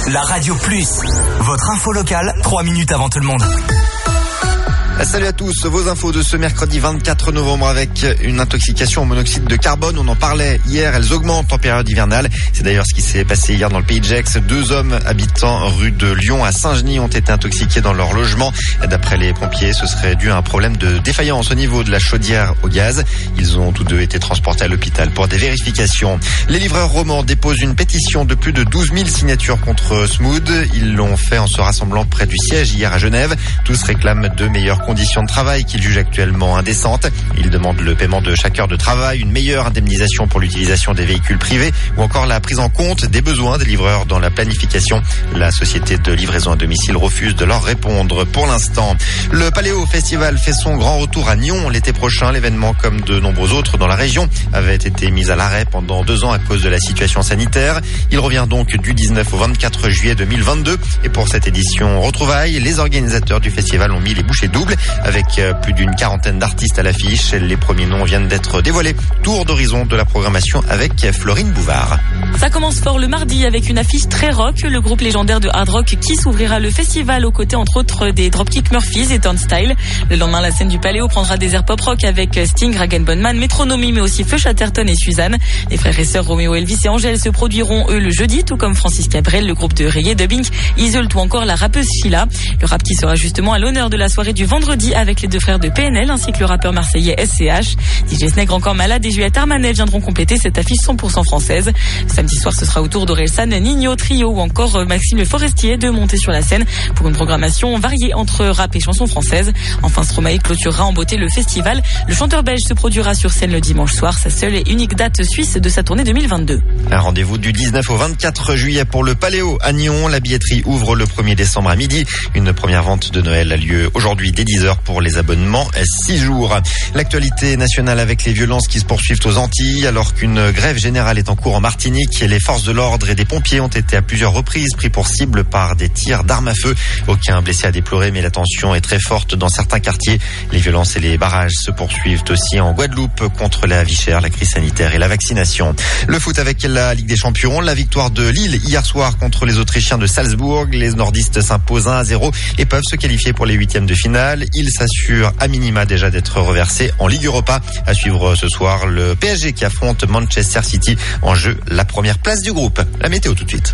la Radio Plus. Votre info locale, 3 minutes avant tout le monde. Salut à tous, vos infos de ce mercredi 24 novembre avec une intoxication au monoxyde de carbone. On en parlait hier, elles augmentent en période hivernale. C'est d'ailleurs ce qui s'est passé hier dans le pays de Gex. 2 hommes habitant rue de Lyon à Saint-Genis ont été intoxiqués dans leur logement. D'après les pompiers, ce serait dû à un problème de défaillance au niveau de la chaudière au gaz. Ils ont tous deux été transportés à l'hôpital pour des vérifications. Les livreurs romans déposent une pétition de plus de 12 000 signatures contre Smood. Ils l'ont fait en se rassemblant près du siège hier à Genève. Tous réclament de meilleures conditions de travail qu'ils jugent actuellement indécentes. Ils demandent le paiement de chaque heure de travail, une meilleure indemnisation pour l'utilisation des véhicules privés ou encore la prise en compte des besoins des livreurs dans la planification. La société de livraison à domicile refuse de leur répondre pour l'instant. Le Paléo Festival fait son grand retour à Nyon l'été prochain. L'événement, comme de nombreux autres dans la région, avait été mis à l'arrêt pendant 2 ans à cause de la situation sanitaire. Il revient donc du 19 au 24 juillet 2022. Et pour cette édition retrouvailles, les organisateurs du festival ont mis les bouchées doubles avec plus d'une 40aine d'artistes à l'affiche. Les premiers noms viennent d'être dévoilés. Tour d'horizon de la programmation avec Florine Bouvard. Ça commence fort le mardi avec une affiche très rock. Le groupe légendaire de hard rock Kiss ouvrira le festival aux côtés entre autres des Dropkick Murphys et Turnstile. Le lendemain, la scène du Paléo prendra des airs pop rock avec Sting, Rag & Bone Man, Metronomy mais aussi Feu Chatterton et Suzanne. Les frères et sœurs Roméo Elvis et Angèle se produiront eux le jeudi, tout comme Francis Cabrel, le groupe de reggae dubbing Isolde ou encore la rappeuse Sheila. Le rap qui sera justement à l'honneur de la soirée du vendredi avec les 2 frères de PNL ainsi que le rappeur marseillais SCH. DJ Snègre encore malade et Juliette Armanet viendront compléter cette affiche 100% française. Samedi soir, ce sera au tour d'Orelsan, Nino, Trio ou encore Maxime Le Forestier de monter sur la scène pour une programmation variée entre rap et chansons françaises. Enfin, Stromae clôturera en beauté le festival. Le chanteur belge se produira sur scène le dimanche soir, sa seule et unique date suisse de sa tournée 2022. Un rendez-vous du 19 au 24 juillet pour le Paléo à Nyon. La billetterie ouvre le 1er décembre à midi. Une première vente de Noël a lieu aujourd'hui dès 10h pour les abonnements 6 jours. L'actualité nationale avec les violences qui se poursuivent aux Antilles alors qu'une grève générale est en cours en Martinique. Les forces de l'ordre et des pompiers ont été à plusieurs reprises pris pour cible par des tirs d'armes à feu. Aucun blessé à déplorer mais la tension est très forte dans certains quartiers. Les violences et les barrages se poursuivent aussi en Guadeloupe contre la vie chère, la crise sanitaire et la vaccination. Le foot avec la Ligue des Champions, la victoire de Lille hier soir contre les Autrichiens de Salzbourg. Les nordistes s'imposent 1-0 et peuvent se qualifier pour les 8e de finale. Ils s'assurent à minima déjà d'être reversés en Ligue Europa. À suivre ce soir le PSG qui affronte Manchester City en jeu la première place du groupe. La météo tout de suite.